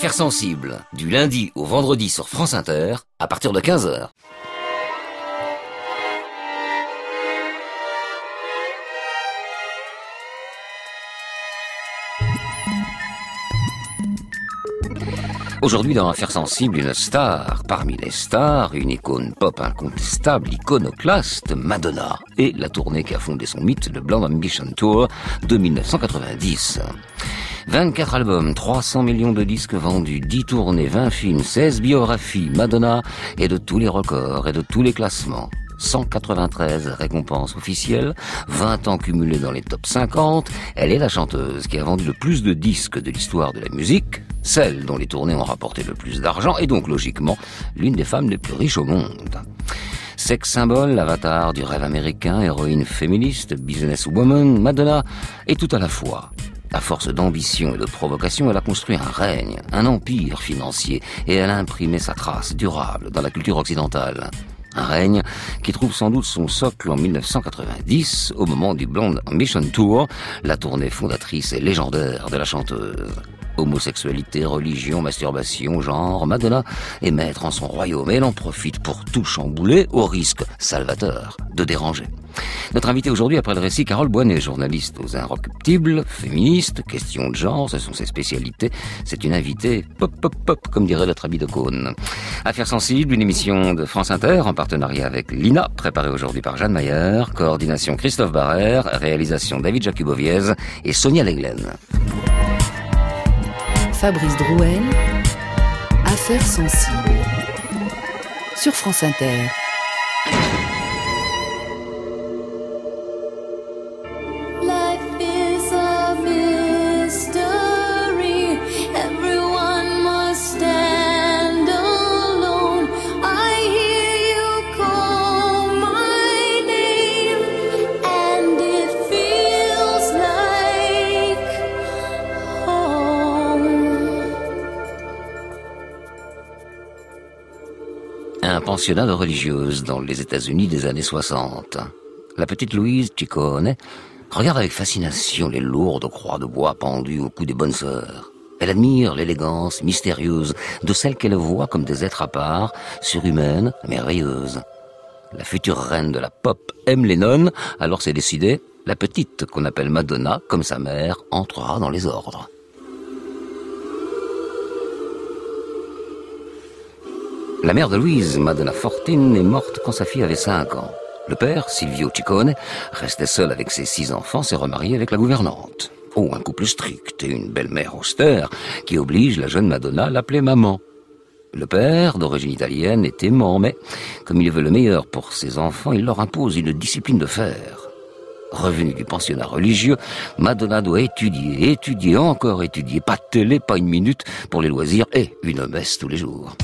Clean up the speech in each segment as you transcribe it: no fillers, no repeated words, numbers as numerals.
Affaires sensibles, du lundi au vendredi sur France Inter, à partir de 15h. Aujourd'hui, dans Affaires sensibles, une star parmi les stars, une icône pop incontestable, iconoclaste, Madonna, et la tournée qui a fondé son mythe, le Blonde Ambition Tour de 1990. 24 albums, 300 millions de disques vendus, 10 tournées, 20 films, 16 biographies, Madonna est de tous les records et de tous les classements. 193 récompenses officielles, 20 ans cumulés dans les top 50, elle est la chanteuse qui a vendu le plus de disques de l'histoire de la musique, celle dont les tournées ont rapporté le plus d'argent et donc logiquement l'une des femmes les plus riches au monde. Sex symbole, avatar du rêve américain, héroïne féministe, businesswoman, Madonna est tout à la fois. À force d'ambition et de provocation, elle a construit un règne, un empire financier et elle a imprimé sa trace durable dans la culture occidentale. Un règne qui trouve sans doute son socle en 1990, au moment du Blonde Ambition Tour, la tournée fondatrice et légendaire de la chanteuse. Homosexualité, religion, masturbation, genre, Madonna est maître en son royaume et elle en profite pour tout chambouler au risque, salvateur, de déranger. Notre invitée aujourd'hui, après le récit, Carole Boinet, journaliste aux Inrecuptibles, féministe, question de genre, ce sont ses spécialités. C'est une invitée pop, comme dirait notre ami de Cône. Affaires sensibles, une émission de France Inter en partenariat avec l'INA, préparée aujourd'hui par Jeanne Mayer, coordination Christophe Barrère, réalisation David Jacuboviez et Sonia Leglen. Fabrice Drouel, Affaires sensibles, sur France Inter. Un pensionnat de religieuses dans les États-Unis des années 60. La petite Louise Ciccone regarde avec fascination les lourdes croix de bois pendues au cou des bonnes sœurs. Elle admire l'élégance mystérieuse de celles qu'elle voit comme des êtres à part, surhumaines, merveilleuses. La future reine de la pop aime les nonnes, alors c'est décidé, la petite qu'on appelle Madonna, comme sa mère, entrera dans les ordres. La mère de Louise, Madonna Fortin, est morte quand sa fille avait 5 ans. Le père, Silvio Ciccone, restait seul avec ses 6 enfants, s'est remarié avec la gouvernante. Oh, un couple strict et une belle-mère austère qui oblige la jeune Madonna à l'appeler maman. Le père, d'origine italienne, est aimant, mais comme il veut le meilleur pour ses enfants, il leur impose une discipline de fer. Revenue du pensionnat religieux, Madonna doit étudier, encore étudier, pas de télé, pas une minute pour les loisirs et une messe tous les jours.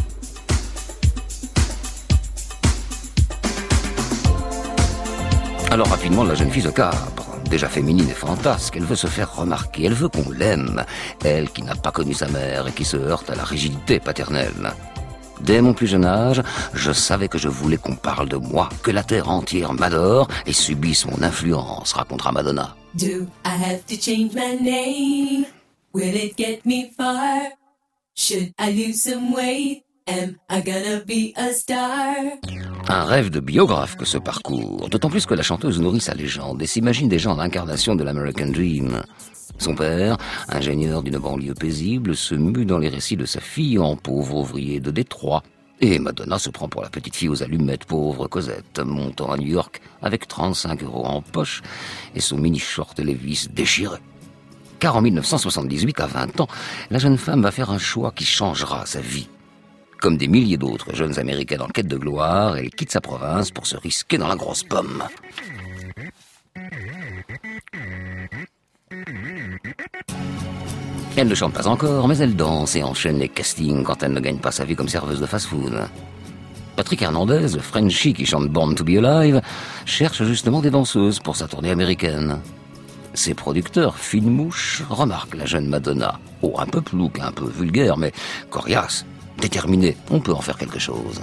Alors rapidement, la jeune fille se cabre. Déjà féminine et fantasque, elle veut se faire remarquer, elle veut qu'on l'aime. Elle qui n'a pas connu sa mère et qui se heurte à la rigidité paternelle. Dès mon plus jeune âge, je savais que je voulais qu'on parle de moi, que la terre entière m'adore et subisse mon influence, racontera Madonna. Do I have to change my name? Will it get me far? Should I lose some weight? Am I gonna be a star? Un rêve de biographe que ce parcours, d'autant plus que la chanteuse nourrit sa légende et s'imagine déjà en l'incarnation de l'American Dream. Son père, ingénieur d'une banlieue paisible, se mue dans les récits de sa fille en pauvre ouvrier de Détroit. Et Madonna se prend pour la petite fille aux allumettes, pauvre Cosette, montant à New York avec 35 € en poche et son mini-short Levi's déchiré. Car en 1978, à 20 ans, la jeune femme va faire un choix qui changera sa vie. Comme des milliers d'autres jeunes américaines en quête de gloire, elle quitte sa province pour se risquer dans la grosse pomme. Elle ne chante pas encore, mais elle danse et enchaîne les castings quand elle ne gagne pas sa vie comme serveuse de fast-food. Patrick Hernandez, le Frenchie qui chante Born to be Alive, cherche justement des danseuses pour sa tournée américaine. Ses producteurs, Fine Mouche, remarquent la jeune Madonna. Oh, un peu plouc, un peu vulgaire, mais coriace. Déterminé, on peut en faire quelque chose.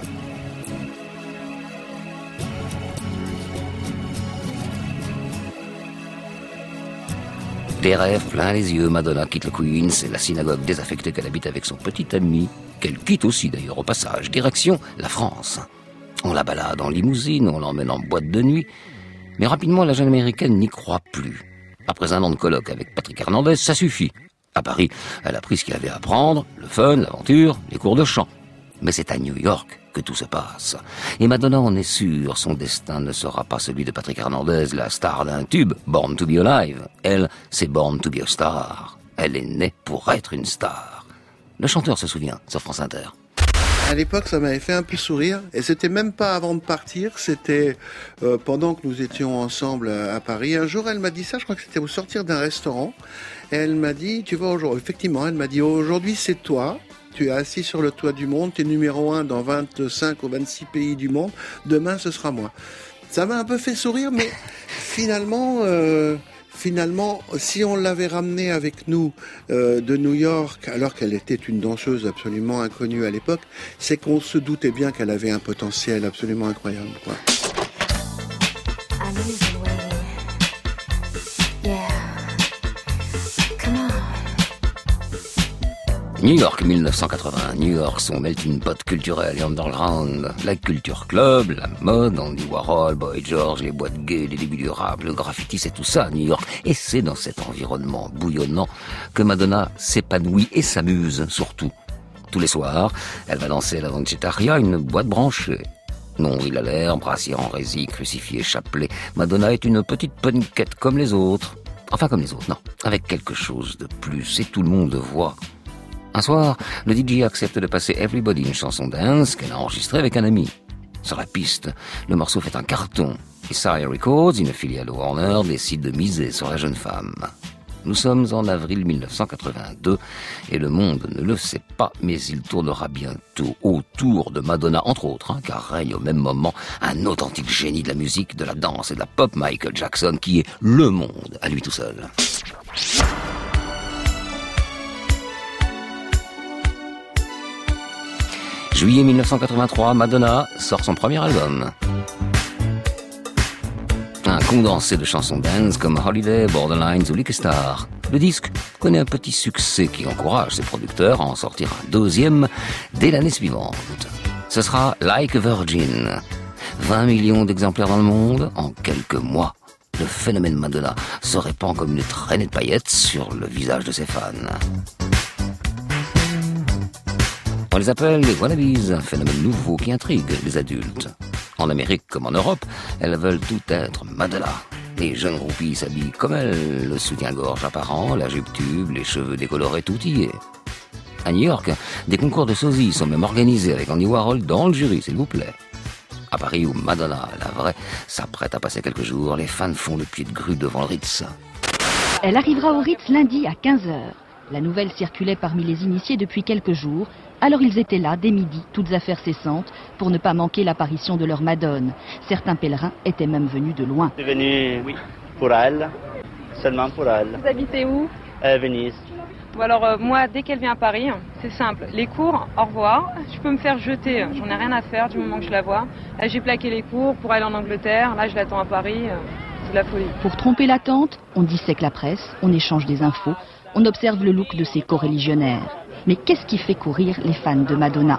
Des rêves plein les yeux, Madonna quitte le Queens et la synagogue désaffectée qu'elle habite avec son petit ami, qu'elle quitte aussi d'ailleurs au passage, direction la France. On la balade en limousine, on l'emmène en boîte de nuit, mais rapidement la jeune américaine n'y croit plus. Après un an de colloque avec Patrick Hernandez, ça suffit. À Paris, elle a pris ce qu'il avait à apprendre, le fun, l'aventure, les cours de chant. Mais c'est à New York que tout se passe. Et Madonna en est sûre, son destin ne sera pas celui de Patrick Hernandez, la star d'un tube, Born to be Alive. Elle, c'est Born to be a Star. Elle est née pour être une star. Le chanteur se souvient sur France Inter. À l'époque, ça m'avait fait un peu sourire. Et c'était même pas avant de partir, c'était pendant que nous étions ensemble à Paris. Un jour, elle m'a dit ça, je crois que c'était au sortir d'un restaurant. Et elle m'a dit, tu vois, aujourd'hui, effectivement, elle m'a dit, aujourd'hui, c'est toi. Tu es assis sur le toit du monde, tu es numéro 1 dans 25 ou 26 pays du monde. Demain, ce sera moi. Ça m'a un peu fait sourire, mais finalement, si on l'avait ramenée avec nous de New York, alors qu'elle était une danseuse absolument inconnue à l'époque, c'est qu'on se doutait bien qu'elle avait un potentiel absolument incroyable, quoi. New York 1980, New York, son melting pot culturel et underground, la culture club, la mode, Andy Warhol, Boy George, les boîtes gays, les débuts du rap, le graffiti, c'est tout ça, New York. Et c'est dans cet environnement bouillonnant que Madonna s'épanouit et s'amuse, surtout. Tous les soirs, elle va danser à la Vanchetaria, une boîte branchée. Nombril à l'air, brassière en résille, crucifié, chapelet. Madonna est une petite punkette comme les autres. Enfin, comme les autres, non. Avec quelque chose de plus, et tout le monde le voit. Un soir, le DJ accepte de passer Everybody, une chanson dance qu'elle a enregistrée avec un ami. Sur la piste, le morceau fait un carton. Et Sire Records, une filiale Warner, décide de miser sur la jeune femme. Nous sommes en avril 1982 et le monde ne le sait pas, mais il tournera bientôt autour de Madonna, entre autres, car règne au même moment un authentique génie de la musique, de la danse et de la pop, Michael Jackson, qui est le monde à lui tout seul. Juillet 1983, Madonna sort son premier album. Un condensé de chansons dance comme Holiday, Borderlines ou Lick Star. Le disque connaît un petit succès qui encourage ses producteurs à en sortir un deuxième dès l'année suivante. Ce sera Like a Virgin. 20 millions d'exemplaires dans le monde en quelques mois. Le phénomène Madonna se répand comme une traînée de paillettes sur le visage de ses fans. On les appelle les wannabes, un phénomène nouveau qui intrigue les adultes. En Amérique comme en Europe, elles veulent tout être Madonna. Les jeunes groupies s'habillent comme elles, le soutien-gorge apparent, la jupe tube, les cheveux décolorés, tout y est. À New York, des concours de sosie sont même organisés avec Andy Warhol dans le jury, s'il vous plaît. À Paris, où Madonna, la vraie, s'apprête à passer quelques jours, les fans font le pied de grue devant le Ritz. Elle arrivera au Ritz lundi à 15h. La nouvelle circulait parmi les initiés depuis quelques jours, alors ils étaient là dès midi, toutes affaires cessantes, pour ne pas manquer l'apparition de leur Madone. Certains pèlerins étaient même venus de loin. Je suis venu pour elle, seulement pour elle. Vous habitez où? Venise. Bon alors moi, dès qu'elle vient à Paris, c'est simple. Les cours, au revoir. Je peux me faire jeter, j'en ai rien à faire du moment que je la vois. Là j'ai plaqué les cours pour aller en Angleterre, là je l'attends à Paris, c'est de la folie. Pour tromper l'attente, on dissèque la presse, on échange des infos. On observe le look de ces coreligionnaires. Mais qu'est-ce qui fait courir les fans de Madonna?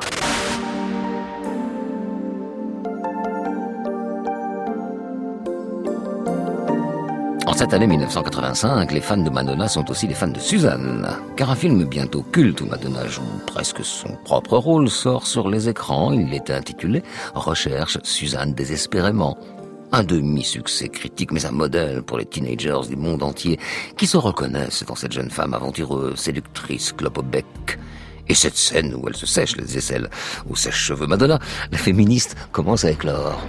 En cette année 1985, les fans de Madonna sont aussi les fans de Suzanne. Car un film bientôt culte où Madonna joue presque son propre rôle sort sur les écrans. Il est intitulé « Recherche Suzanne désespérément ». Un demi-succès critique, mais un modèle pour les teenagers du monde entier qui se reconnaissent dans cette jeune femme aventureuse, séductrice, clope au bec. Et cette scène où elle se sèche les aisselles aux sèche-cheveux Madonna, la féministe commence à éclore.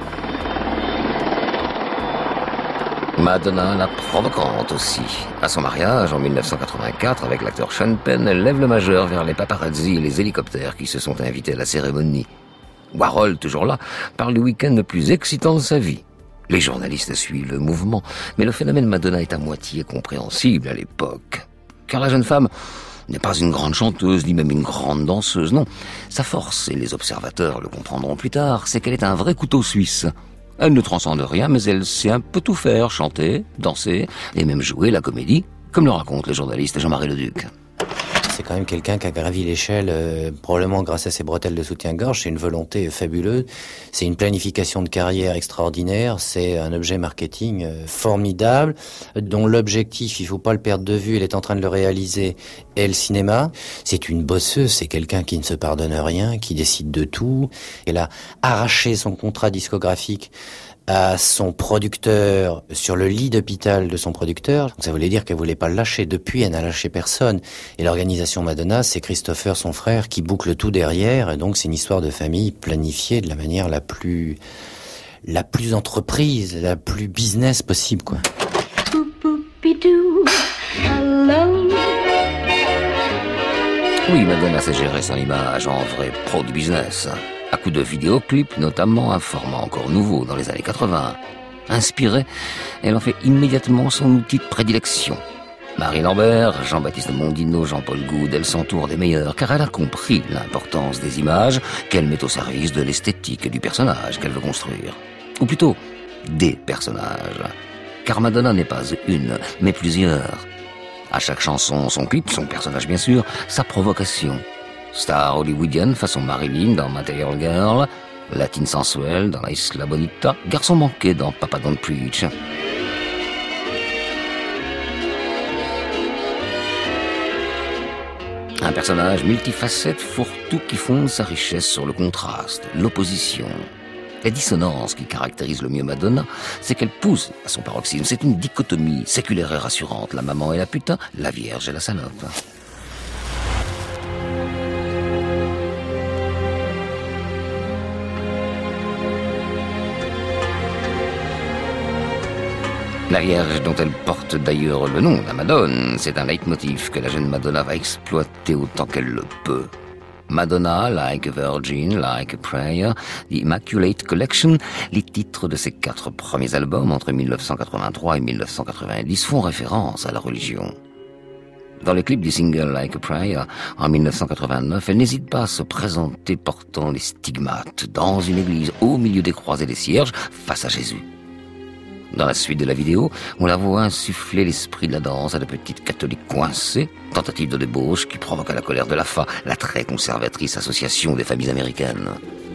Madonna, la provocante aussi. À son mariage, en 1984, avec l'acteur Sean Penn, elle lève le majeur vers les paparazzi et les hélicoptères qui se sont invités à la cérémonie. Warhol, toujours là, parle du week-end le plus excitant de sa vie. Les journalistes suivent le mouvement, mais le phénomène Madonna est à moitié compréhensible à l'époque. Car la jeune femme n'est pas une grande chanteuse, ni même une grande danseuse, non. Sa force, et les observateurs le comprendront plus tard, c'est qu'elle est un vrai couteau suisse. Elle ne transcende rien, mais elle sait un peu tout faire, chanter, danser, et même jouer la comédie comme le raconte le journaliste Jean-Marie Leduc. C'est quand même quelqu'un qui a gravi l'échelle, probablement grâce à ses bretelles de soutien-gorge. C'est une volonté fabuleuse. C'est une planification de carrière extraordinaire. C'est un objet marketing formidable, dont l'objectif, il faut pas le perdre de vue, elle est en train de le réaliser, est le cinéma. C'est une bosseuse, c'est quelqu'un qui ne se pardonne rien, qui décide de tout. Elle a arraché son contrat discographique à son producteur, sur le lit d'hôpital de son producteur. Donc ça voulait dire qu'elle voulait pas le lâcher. Depuis, elle n'a lâché personne. Et l'organisation Madonna, c'est Christopher, son frère, qui boucle tout derrière. Et donc c'est une histoire de famille planifiée de la manière la plus entreprise, la plus business possible, quoi. Oui, Madonna sait gérer son image en vrai pro du business. À coup de vidéoclips, notamment un format encore nouveau dans les années 80. Inspirée, elle en fait immédiatement son outil de prédilection. Marie Lambert, Jean-Baptiste Mondino, Jean-Paul Goude, elle s'entoure des meilleurs car elle a compris l'importance des images qu'elle met au service de l'esthétique et du personnage qu'elle veut construire. Ou plutôt, des personnages. Car Madonna n'est pas une, mais plusieurs. À chaque chanson, son clip, son personnage bien sûr, sa provocation. Star hollywoodienne façon Marilyn dans Material Girl, latine sensuelle dans La Isla Bonita, garçon manqué dans Papa Don't Preach. Un personnage multifacette, fourre-tout qui fonde sa richesse sur le contraste, l'opposition. La dissonance qui caractérise le mieux Madonna, c'est qu'elle pousse à son paroxysme. C'est une dichotomie séculaire et rassurante, la maman et la putain, la vierge et la salope. La Vierge, dont elle porte d'ailleurs le nom, la Madone, c'est un leitmotiv que la jeune Madonna va exploiter autant qu'elle le peut. Madonna, Like a Virgin, Like a Prayer, The Immaculate Collection, les titres de ses 4 premiers albums entre 1983 et 1990 font référence à la religion. Dans le clip du single Like a Prayer, en 1989, elle n'hésite pas à se présenter portant les stigmates dans une église au milieu des croix et des cierges face à Jésus. Dans la suite de la vidéo, on la voit insuffler l'esprit de la danse à de petites catholiques coincées, tentative de débauche qui provoqua la colère de l'AFA, la très conservatrice association des familles américaines.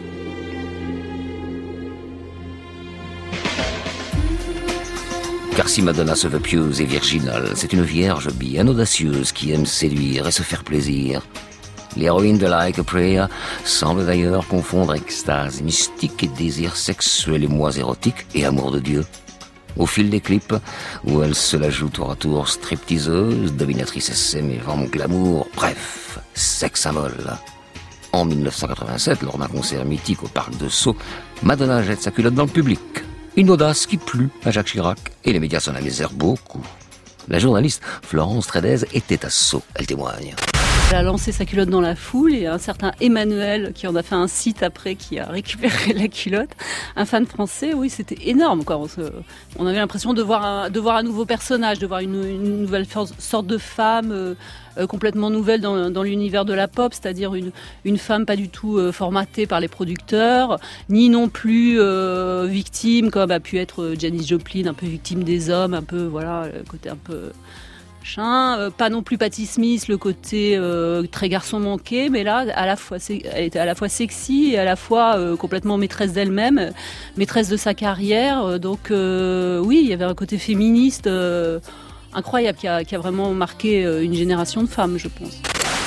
Car si Madonna se veut pieuse et virginale, c'est une vierge bien audacieuse qui aime séduire et se faire plaisir. L'héroïne de Like a Prayer semble d'ailleurs confondre extase mystique et désir sexuel et moins érotique et amour de Dieu. Au fil des clips, où elle se la joue tour à tour stripteaseuse, dominatrice SM et vente glamour, bref, sex symbole. En 1987, lors d'un concert mythique au Parc de Sceaux, Madonna jette sa culotte dans le public. Une audace qui plut à Jacques Chirac, et les médias s'en amusèrent beaucoup. La journaliste Florence Trédez était à Sceaux, elle témoigne. Elle a lancé sa culotte dans la foule et un certain Emmanuel qui en a fait un site après qui a récupéré la culotte. Un fan français, oui, c'était énorme, quoi. On avait l'impression de voir un nouveau personnage, de voir une nouvelle sorte de femme complètement nouvelle dans l'univers de la pop, c'est-à-dire une femme pas du tout formatée par les producteurs, ni non plus victime comme a pu être Janis Joplin, un peu victime des hommes, un peu, voilà, le côté un peu... pas non plus Patti Smith, le côté très garçon manqué, mais là, elle était à la fois sexy et à la fois complètement maîtresse d'elle-même, maîtresse de sa carrière. Donc oui, il y avait un côté féministe incroyable qui a vraiment marqué une génération de femmes, je pense.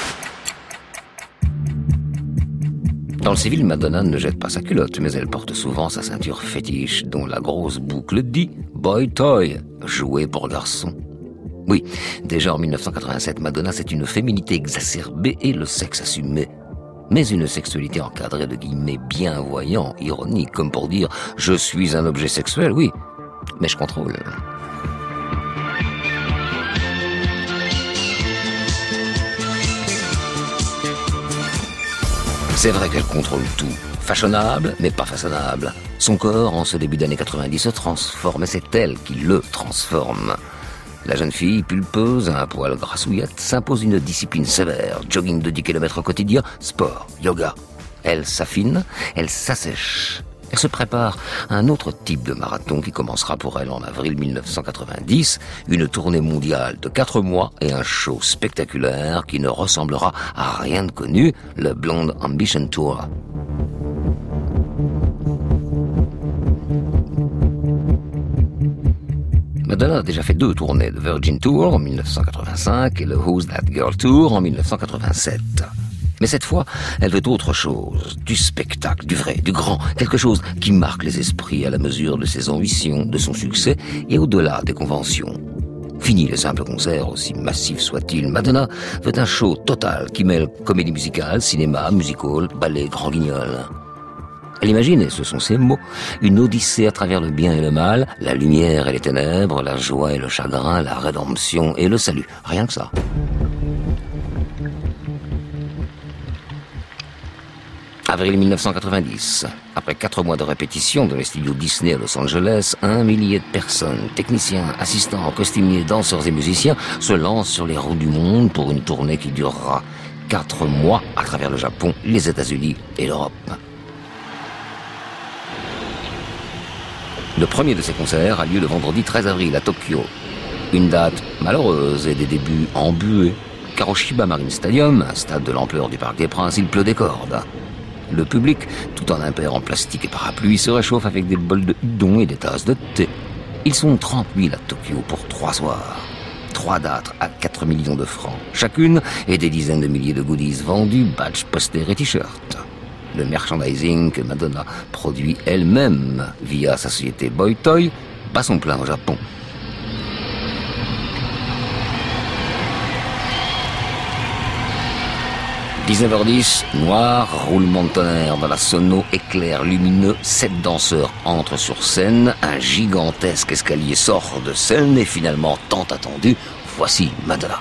Dans le civil, Madonna ne jette pas sa culotte, mais elle porte souvent sa ceinture fétiche, dont la grosse boucle dit « Boy Toy », jouet pour garçon. Oui, déjà en 1987, Madonna, c'est une féminité exacerbée et le sexe assumé. Mais une sexualité encadrée de guillemets bienvoyants, ironiques, comme pour dire « je suis un objet sexuel », oui, mais je contrôle. C'est vrai qu'elle contrôle tout. Fashionable, mais pas façonnable. Son corps, en ce début d'année 90, se transforme et c'est elle qui le transforme. La jeune fille, pulpeuse, à un poil grassouillette, s'impose une discipline sévère. Jogging de 10 km quotidien, sport, yoga. Elle s'affine, elle s'assèche. Elle se prépare à un autre type de marathon qui commencera pour elle en avril 1990, une tournée mondiale de 4 mois et un show spectaculaire qui ne ressemblera à rien de connu, le Blonde Ambition Tour. Madonna a déjà fait 2 tournées, The Virgin Tour en 1985 et le Who's That Girl Tour en 1987. Mais cette fois, elle veut autre chose, du spectacle, du vrai, du grand, quelque chose qui marque les esprits à la mesure de ses ambitions, de son succès et au-delà des conventions. Fini les simples concerts, aussi massifs soient-ils, Madonna veut un show total qui mêle comédie musicale, cinéma, musical, ballet, grand guignol. Elle imagine, et ce sont ses mots, une odyssée à travers le bien et le mal, la lumière et les ténèbres, la joie et le chagrin, la rédemption et le salut. Rien que ça. Avril 1990. Après 4 mois de répétition dans les studios Disney à Los Angeles, 1 millier de personnes, techniciens, assistants, costumiers, danseurs et musiciens se lancent sur les routes du monde pour une tournée qui durera 4 mois à travers le Japon, les États-Unis et l'Europe. Le premier de ces concerts a lieu le vendredi 13 avril à Tokyo. Une date malheureuse et des débuts embués, car au Shiba Marine Stadium, un stade de l'ampleur du Parc des Princes, il pleut des cordes. Le public, tout en impair en plastique et parapluie, se réchauffe avec des bols de udon et des tasses de thé. Ils sont 30 000 à Tokyo pour 3 soirs. 3 dates à 4 millions de francs chacune et des dizaines de milliers de goodies vendus, badges, posters et t-shirts. Le merchandising que Madonna produit elle-même via sa société Boy Toy bat son plein au Japon. 19h10, noir, roulement de tonnerre dans la sono, éclair lumineux, 7 danseurs entrent sur scène, un gigantesque escalier sort de scène et finalement, tant attendu, voici Madonna.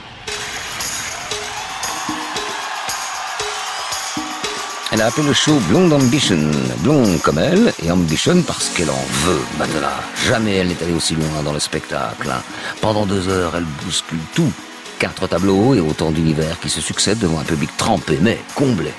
Elle a appelé le show Blonde Ambition, blonde comme elle, et ambition parce qu'elle en veut, Madonna. Jamais elle n'est allée aussi loin dans le spectacle. Pendant 2 heures, elle bouscule tout. 4 tableaux et autant d'univers qui se succèdent devant un public trempé, mais comblé.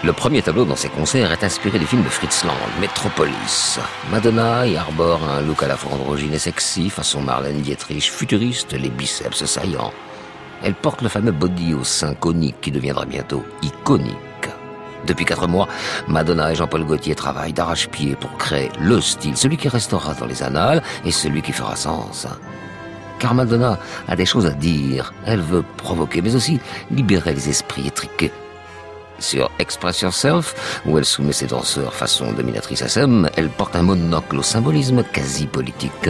Le premier tableau dans ses concerts est inspiré du film de Fritz Lang, Metropolis. Madonna y arbore un look à la fois androgyne et sexy, façon Marlène Dietrich, futuriste, les biceps saillants. Elle porte le fameux body au sein conique qui deviendra bientôt iconique. Depuis 4 mois, Madonna et Jean-Paul Gaultier travaillent d'arrache-pied pour créer le style, celui qui restera dans les annales et celui qui fera sens. Car Madonna a des choses à dire, elle veut provoquer, mais aussi libérer les esprits étriqués. Sur Express Yourself, où elle soumet ses danseurs façon dominatrice SM, elle porte un monocle au symbolisme quasi politique.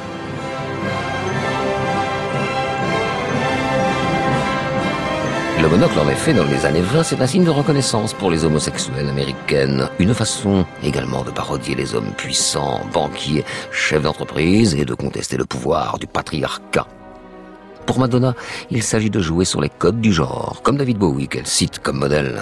Le monocle, en effet, dans les années 20, c'est un signe de reconnaissance pour les homosexuelles américaines. Une façon également de parodier les hommes puissants, banquiers, chefs d'entreprise et de contester le pouvoir du patriarcat. Pour Madonna, il s'agit de jouer sur les codes du genre, comme David Bowie, qu'elle cite comme modèle.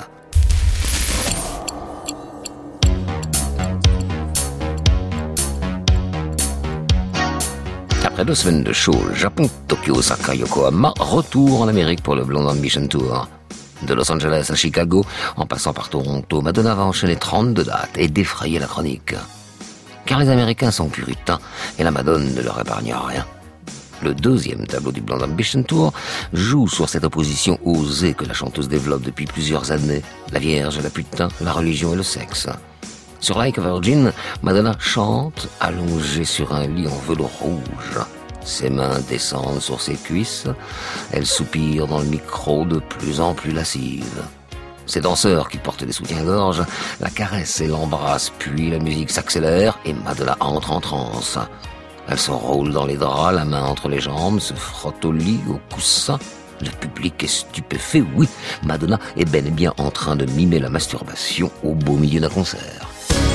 Après 2 semaines de show, Japon, Tokyo, Osaka, Yokohama, retour en Amérique pour le Blonde Ambition Tour. De Los Angeles à Chicago, en passant par Toronto, Madonna va enchaîner 32 dates et défrayer la chronique. Car les Américains sont puritains et la Madone ne leur épargne rien. Le 2e tableau du Blonde Ambition Tour joue sur cette opposition osée que la chanteuse développe depuis plusieurs années. La Vierge et la putain, la religion et le sexe. Sur Like a Virgin, Madonna chante, allongée sur un lit en velours rouge. Ses mains descendent sur ses cuisses, elle soupire dans le micro de plus en plus lascive. Ses danseurs qui portent des soutiens-gorge la caressent et l'embrassent, puis la musique s'accélère et Madonna entre en transe. Elle s'enroule dans les draps, la main entre les jambes, se frotte au lit, au coussin. Le public est stupéfait, oui, Madonna est bel et bien en train de mimer la masturbation au beau milieu d'un concert.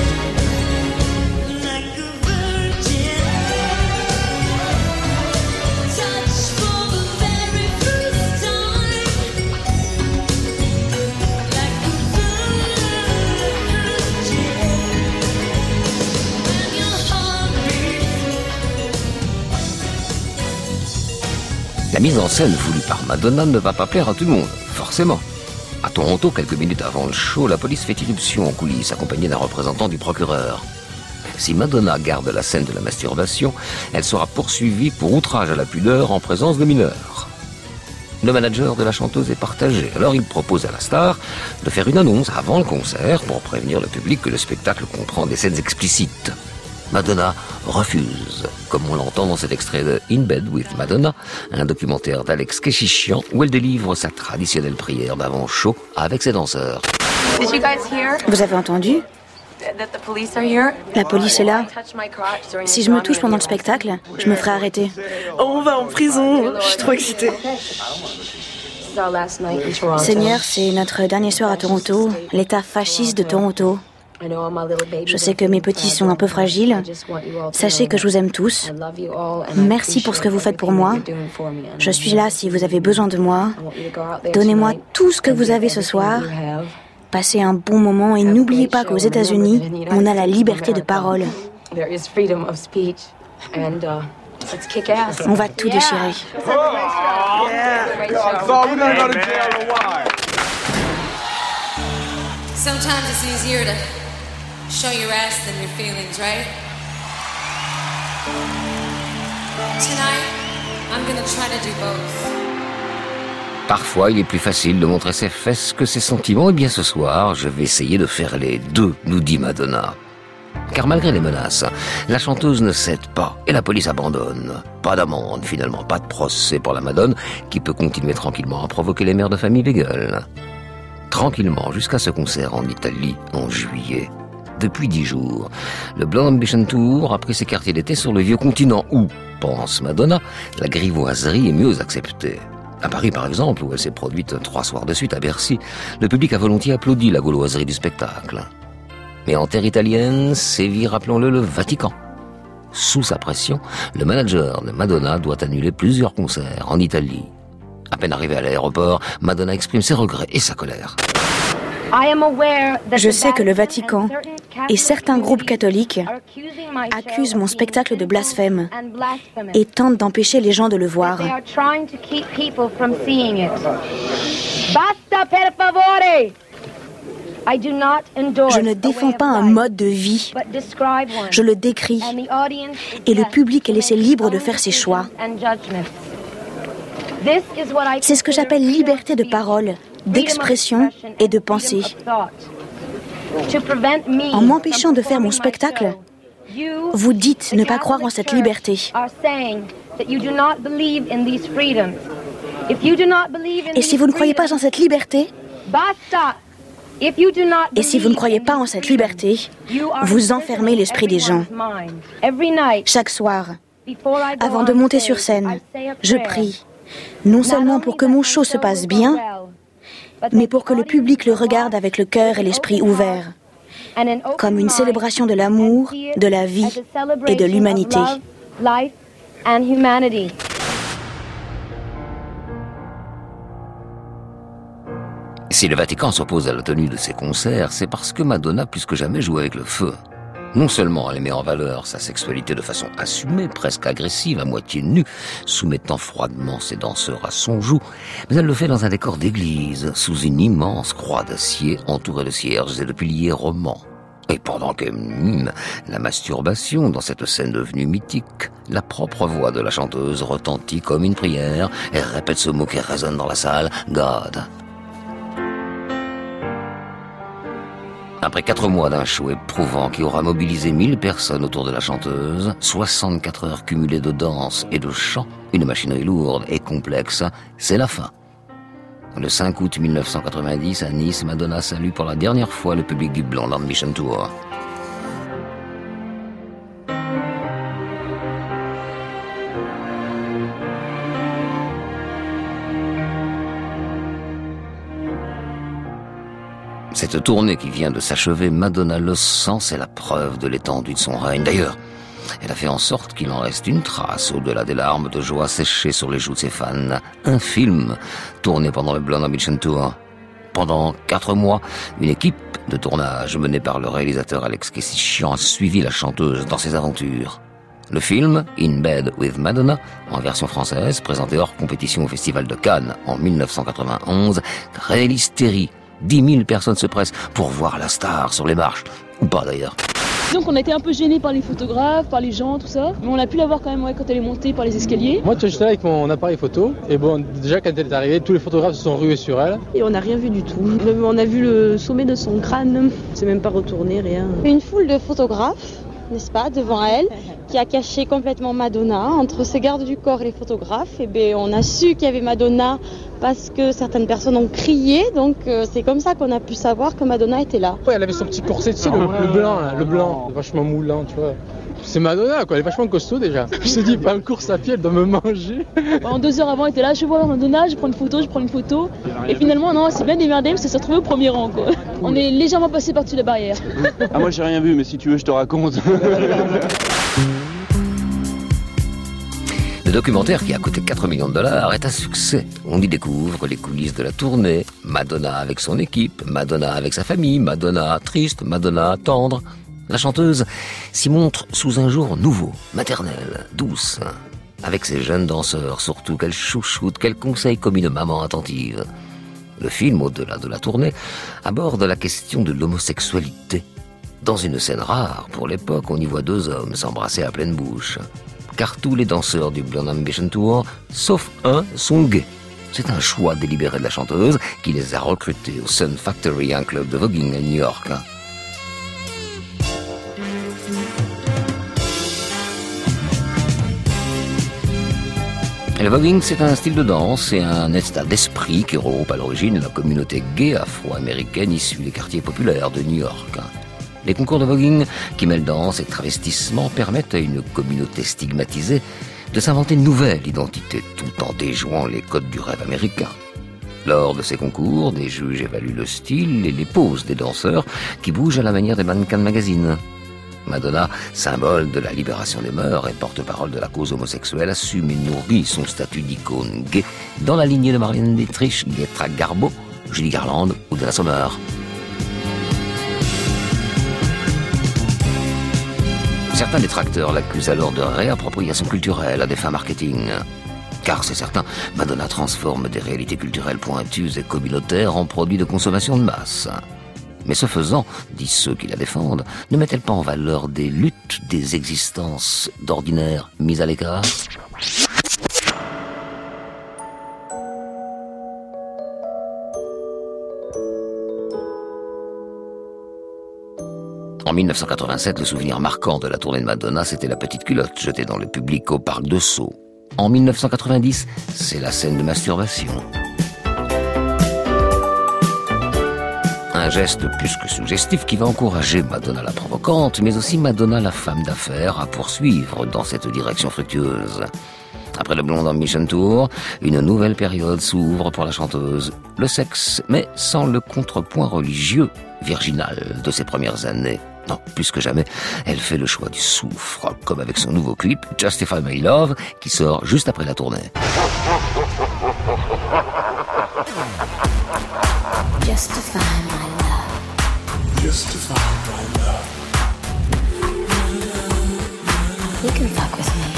La mise en scène voulue par Madonna ne va pas plaire à tout le monde, forcément. À Toronto, quelques minutes avant le show, la police fait irruption en coulisses, accompagnée d'un représentant du procureur. Si Madonna garde la scène de la masturbation, elle sera poursuivie pour outrage à la pudeur en présence de mineurs. Le manager de la chanteuse est partagé, alors il propose à la star de faire une annonce avant le concert pour prévenir le public que le spectacle comprend des scènes explicites. Madonna refuse, comme on l'entend dans cet extrait de In Bed with Madonna, un documentaire d'Alex Keshishian où elle délivre sa traditionnelle prière d'avant-show avec ses danseurs. Vous avez entendu ? La police est là. Si je me touche pendant le spectacle, je me ferai arrêter. Oh, on va en prison. Je suis trop excitée. Seigneur, c'est notre dernier soir à Toronto, l'État fasciste de Toronto. Je sais que mes petits sont un peu fragiles. Sachez que je vous aime tous. Merci pour ce que vous faites pour moi. Je suis là si vous avez besoin de moi. Donnez-moi tout ce que vous avez ce soir. Passez un bon moment et n'oubliez pas qu'aux États-Unis, on a la liberté de parole. On va tout déchirer. Sometimes it's easier to show your ass than your feelings, right? Tonight, I'm gonna try to do both. Parfois, il est plus facile de montrer ses fesses que ses sentiments. Et bien ce soir, je vais essayer de faire les deux, nous dit Madonna. Car malgré les menaces, la chanteuse ne cède pas et la police abandonne. Pas d'amende finalement, pas de procès pour la Madone qui peut continuer tranquillement à provoquer les mères de famille les gueules. Tranquillement jusqu'à ce concert en Italie en juillet. Depuis 10 jours, le Blonde Ambition Tour a pris ses quartiers d'été sur le vieux continent où, pense Madonna, la grivoiserie est mieux acceptée. À Paris par exemple, où elle s'est produite 3 soirs de suite à Bercy, le public a volontiers applaudi la gauloiserie du spectacle. Mais en terre italienne, sévit, rappelons-le, le Vatican. Sous sa pression, le manager de Madonna doit annuler plusieurs concerts en Italie. À peine arrivée à l'aéroport, Madonna exprime ses regrets et sa colère. Je sais que le Vatican et certains groupes catholiques accusent mon spectacle de blasphème et tentent d'empêcher les gens de le voir. Basta, per favore! Je ne défends pas un mode de vie, je le décris, et le public est laissé libre de faire ses choix. C'est ce que j'appelle liberté de parole, d'expression et de pensée. En m'empêchant de faire mon spectacle, vous dites ne pas croire en cette liberté. Et si vous ne croyez pas en cette liberté, vous enfermez l'esprit des gens. Chaque soir, avant de monter sur scène, je prie, non seulement pour que mon show se passe bien, mais pour que le public le regarde avec le cœur et l'esprit ouverts, comme une célébration de l'amour, de la vie et de l'humanité. Si le Vatican s'oppose à la tenue de ses concerts, c'est parce que Madonna, plus que jamais, joue avec le feu. Non seulement elle met en valeur sa sexualité de façon assumée, presque agressive, à moitié nue, soumettant froidement ses danseurs à son joug, mais elle le fait dans un décor d'église, sous une immense croix d'acier entourée de cierges et de piliers romans. Et pendant qu'elle mime la masturbation dans cette scène devenue mythique, la propre voix de la chanteuse retentit comme une prière et répète ce mot qui résonne dans la salle, « God ». Après 4 mois d'un show éprouvant qui aura mobilisé 1000 personnes autour de la chanteuse, 64 heures cumulées de danse et de chant, une machinerie lourde et complexe, c'est la fin. Le 5 août 1990, à Nice, Madonna salue pour la dernière fois le public du Blonde Ambition Tour. Cette tournée qui vient de s'achever, Madonna le sent, c'est la preuve de l'étendue de son règne. D'ailleurs, elle a fait en sorte qu'il en reste une trace au-delà des larmes de joie séchées sur les joues de ses fans. Un film tourné pendant le Blonde Ambition Tour. Pendant 4 mois, une équipe de tournage menée par le réalisateur Alex Kessichian a suivi la chanteuse dans ses aventures. Le film, In Bed with Madonna, en version française, présenté hors compétition au Festival de Cannes en 1991, crée l'hystérie. 10 000 personnes se pressent pour voir la star sur les marches. Ou pas d'ailleurs. Donc on a été un peu gênés par les photographes, par les gens, tout ça. Mais on a pu la voir quand même quand elle est montée par les escaliers. Moi j'étais là avec mon appareil photo. Et bon, déjà quand elle est arrivée, tous les photographes se sont rués sur elle. Et on n'a rien vu du tout. On a vu le sommet de son crâne. C'est même pas retourné, rien. Une foule de photographes, n'est-ce pas, devant elle, qui a caché complètement Madonna. Entre ses gardes du corps et les photographes, et bien, on a su qu'il y avait Madonna parce que certaines personnes ont crié. Donc c'est comme ça qu'on a pu savoir que Madonna était là. Ouais, elle avait son petit corset, tu sais, le blanc, vachement moulant, tu vois. C'est Madonna, quoi, elle est vachement costaud déjà. Je me suis dit, pas en course à pied, elle doit me manger. En 2 heures avant, elle était là, je vois Madonna, je prends une photo. Et finalement, non, c'est bien démerdé parce qu'elle s'est retrouvée au premier rang, quoi. On est légèrement passé par-dessus la barrière. Ah, moi j'ai rien vu, mais si tu veux, je te raconte. Le documentaire, qui a coûté 4 millions de dollars, est un succès. On y découvre les coulisses de la tournée, Madonna avec son équipe, Madonna avec sa famille, Madonna triste, Madonna tendre. La chanteuse s'y montre sous un jour nouveau, maternel, douce, avec ses jeunes danseurs, surtout qu'elle chouchoute, qu'elle conseille comme une maman attentive. Le film, au-delà de la tournée, aborde la question de l'homosexualité. Dans une scène rare pour l'époque, on y voit 2 hommes s'embrasser à pleine bouche. Car tous les danseurs du Blonde Ambition Tour, sauf un, sont gays. C'est un choix délibéré de la chanteuse qui les a recrutés au Sun Factory, un club de voguing à New York. Le voguing, c'est un style de danse et un état d'esprit qui regroupe à l'origine la communauté gay afro-américaine issue des quartiers populaires de New York. Les concours de voguing, qui mêlent danse et travestissement, permettent à une communauté stigmatisée de s'inventer une nouvelle identité tout en déjouant les codes du rêve américain. Lors de ces concours, des juges évaluent le style et les poses des danseurs qui bougent à la manière des mannequins de magazines. Madonna, symbole de la libération des mœurs et porte-parole de la cause homosexuelle, assume et nourrit son statut d'icône gay dans la lignée de Marlène Dietrich, Greta Garbo, Julie Garland ou Donna Summer. Certains détracteurs l'accusent alors de réappropriation culturelle à des fins marketing. Car c'est certain, Madonna transforme des réalités culturelles pointues et communautaires en produits de consommation de masse. Mais ce faisant, disent ceux qui la défendent, ne met-elle pas en valeur des luttes des existences d'ordinaire mises à l'écart ? En 1987, le souvenir marquant de la tournée de Madonna, c'était la petite culotte jetée dans le public au parc de Sceaux. En 1990, c'est la scène de masturbation. Un geste plus que suggestif qui va encourager Madonna la provocante, mais aussi Madonna la femme d'affaires à poursuivre dans cette direction fructueuse. Après le Blonde Ambition Tour, une nouvelle période s'ouvre pour la chanteuse. Le sexe, mais sans le contrepoint religieux virginal de ses premières années. Non, plus que jamais, elle fait le choix du soufre, comme avec son nouveau clip Justify My Love, qui sort juste après la tournée. Justify my love. Justify my love. You can fuck with me.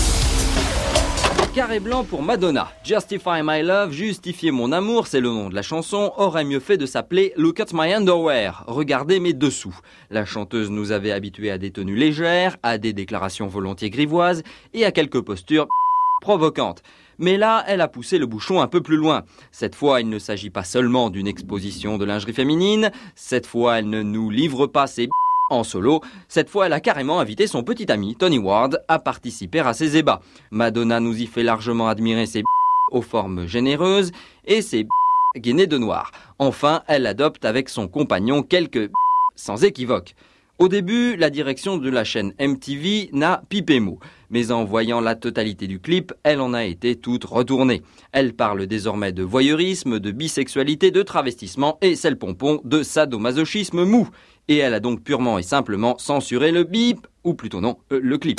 Carré blanc pour Madonna. Justify My Love, justifier mon amour, c'est le nom de la chanson, aurait mieux fait de s'appeler Look at my underwear, regardez mes dessous. La chanteuse nous avait habitués à des tenues légères, à des déclarations volontiers grivoises et à quelques postures provocantes. Mais là, elle a poussé le bouchon un peu plus loin. Cette fois, il ne s'agit pas seulement d'une exposition de lingerie féminine, cette fois, elle ne nous livre pas ses en solo. Cette fois, elle a carrément invité son petit ami, Tony Ward, à participer à ses ébats. Madonna nous y fait largement admirer ses aux formes généreuses et ses gainées de noir. Enfin, elle adopte avec son compagnon quelques sans équivoque. Au début, la direction de la chaîne MTV n'a pipé mot. Mais en voyant la totalité du clip, elle en a été toute retournée. Elle parle désormais de voyeurisme, de bisexualité, de travestissement et, celle pompon, de sadomasochisme mou. Et elle a donc purement et simplement censuré le bip, ou plutôt non, le clip.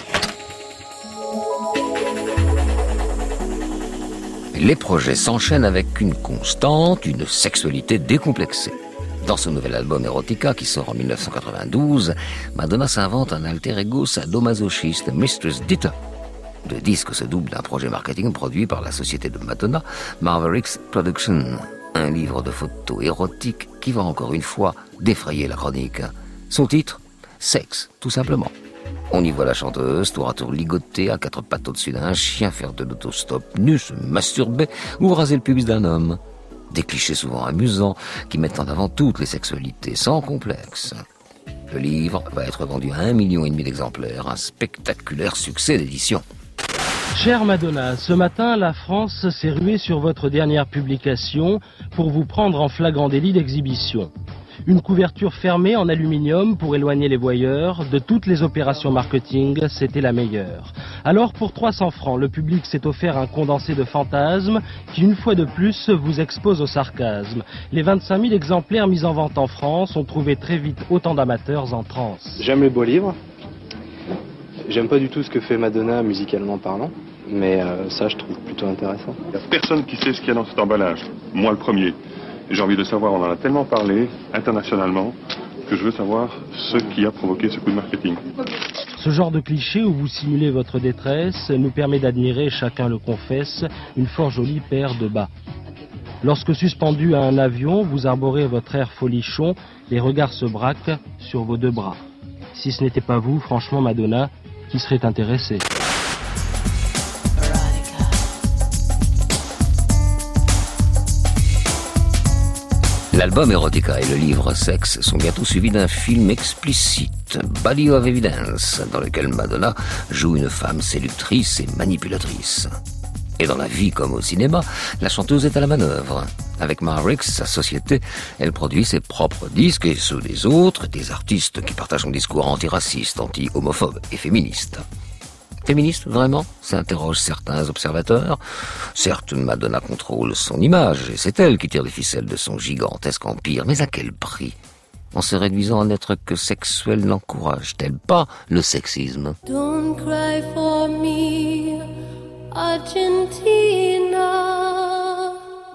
Les projets s'enchaînent avec une constante, une sexualité décomplexée. Dans ce nouvel album Erotica qui sort en 1992, Madonna s'invente un alter ego sadomasochiste, Mistress Dita. Le disque se double d'un projet marketing produit par la société de Madonna, Mavericks Production. Un livre de photos érotiques qui va encore une fois défrayer la chronique. Son titre, Sexe, tout simplement. On y voit la chanteuse, tour à tour ligotée, à quatre pattes au-dessus d'un chien, faire de l'autostop nu, se masturber ou raser le pubis d'un homme. Des clichés souvent amusants qui mettent en avant toutes les sexualités, sans complexe. Le livre va être vendu à 1,5 million d'exemplaires, un spectaculaire succès d'édition. Chère Madonna, ce matin, la France s'est ruée sur votre dernière publication pour vous prendre en flagrant délit d'exhibition. Une couverture fermée en aluminium pour éloigner les voyeurs. De toutes les opérations marketing, c'était la meilleure. Alors, pour 300 francs, le public s'est offert un condensé de fantasmes qui, une fois de plus, vous expose au sarcasme. Les 25 000 exemplaires mis en vente en France ont trouvé très vite autant d'amateurs en transe. J'aime les beaux livres. J'aime pas du tout ce que fait Madonna musicalement parlant. Mais ça, je trouve plutôt intéressant. Il n'y a personne qui sait ce qu'il y a dans cet emballage. Moi, le premier. J'ai envie de savoir, on en a tellement parlé, internationalement, que je veux savoir ce qui a provoqué ce coup de marketing. Ce genre de cliché où vous simulez votre détresse nous permet d'admirer, chacun le confesse, une fort jolie paire de bas. Lorsque suspendu à un avion, vous arborez votre air folichon, les regards se braquent sur vos deux bras. Si ce n'était pas vous, franchement, Madonna, qui serait intéressé? L'album Erotica et le livre Sexe sont bientôt suivis d'un film explicite, Body of Evidence, dans lequel Madonna joue une femme séductrice et manipulatrice. Et dans la vie comme au cinéma, la chanteuse est à la manœuvre. Avec Mavericks, sa société, elle produit ses propres disques et ceux des autres, des artistes qui partagent son discours antiraciste, anti-homophobe et féministe. Féministe, vraiment ? S'interrogent certains observateurs. Certes, Madonna contrôle son image, et c'est elle qui tire les ficelles de son gigantesque empire, mais à quel prix ? En se réduisant à n'être que sexuelle, n'encourage-t-elle pas le sexisme ? Don't cry for me, Argentina.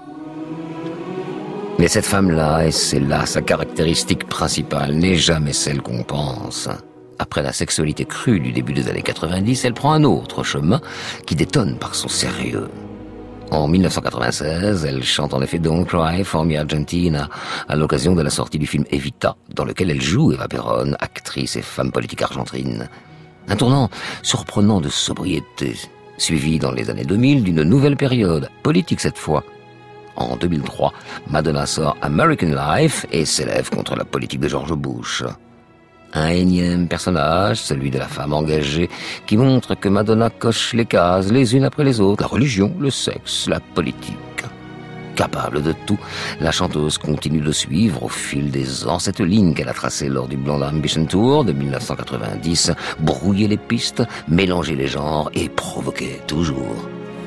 Mais cette femme-là, et c'est là sa caractéristique principale, n'est jamais celle qu'on pense. Après la sexualité crue du début des années 90, elle prend un autre chemin qui détonne par son sérieux. En 1996, elle chante en effet Don't Cry for Me Argentina à l'occasion de la sortie du film Evita, dans lequel elle joue Eva Perón, actrice et femme politique argentine. Un tournant surprenant de sobriété, suivi dans les années 2000 d'une nouvelle période, politique cette fois. En 2003, Madonna sort American Life et s'élève contre la politique de George Bush. Un énième personnage, celui de la femme engagée, qui montre que Madonna coche les cases les unes après les autres, la religion, le sexe, la politique. Capable de tout, la chanteuse continue de suivre au fil des ans cette ligne qu'elle a tracée lors du Blonde Ambition Tour de 1990, brouiller les pistes, mélanger les genres et provoquer toujours.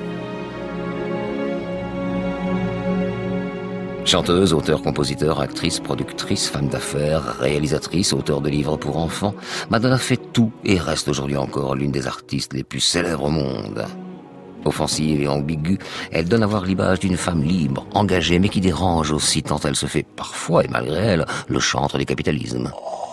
Chanteuse, auteure, compositeur, actrice, productrice, femme d'affaires, réalisatrice, auteure de livres pour enfants, Madonna fait tout et reste aujourd'hui encore l'une des artistes les plus célèbres au monde. Offensive et ambiguë, elle donne à voir l'image d'une femme libre, engagée, mais qui dérange aussi tant elle se fait parfois, et malgré elle, le chantre du capitalisme.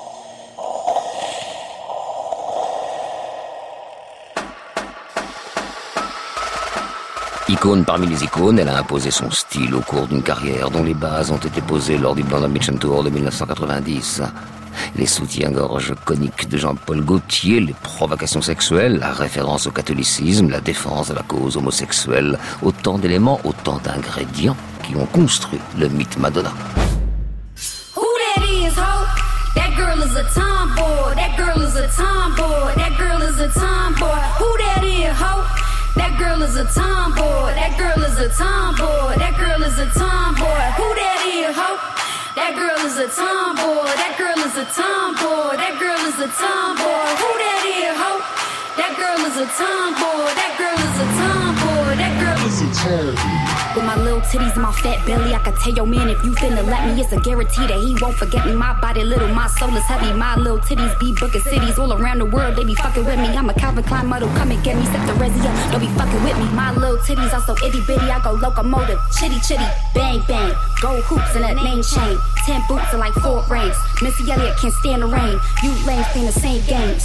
Icône parmi les icônes, elle a imposé son style au cours d'une carrière dont les bases ont été posées lors du Blonde Ambition Tour de 1990. Les soutiens-gorge coniques de Jean-Paul Gaultier, les provocations sexuelles, la référence au catholicisme, la défense de la cause homosexuelle, autant d'éléments, autant d'ingrédients qui ont construit le mythe Madonna. Who that is, ho? That girl is a tomboy. That girl is a tomboy. That girl is a tomboy. Who that is, ho? That girl is a tomboy. That girl is a tomboy. That girl is a tomboy. Who that is, ho? That girl is a tomboy. That girl is a tomboy. That girl is a tomboy. Who that is, ho? That girl is a tomboy. That girl is a tomboy. That girl is a tomboy. With my little titties and my fat belly, I can tell your man if you finna let me, it's a guarantee that he won't forget me. My body little, my soul is heavy. My little titties be booking cities all around the world. They be fucking with me. I'm a Calvin Klein model, come and get me. Set the resi up, don't be fucking with me. My little titties are so itty bitty, I go locomotive, chitty chitty, bang bang. Gold hoops and a name chain, 10 boots and like 4 rings. Missy Elliott can't stand the rain. You lames playing the same games.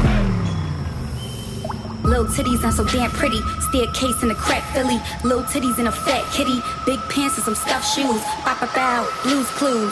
Little titties not so damn pretty. Staircase in a crack Philly. Little titties in a fat kitty. Big pants and some stuffed shoes. Bop a bow, Blues Clues.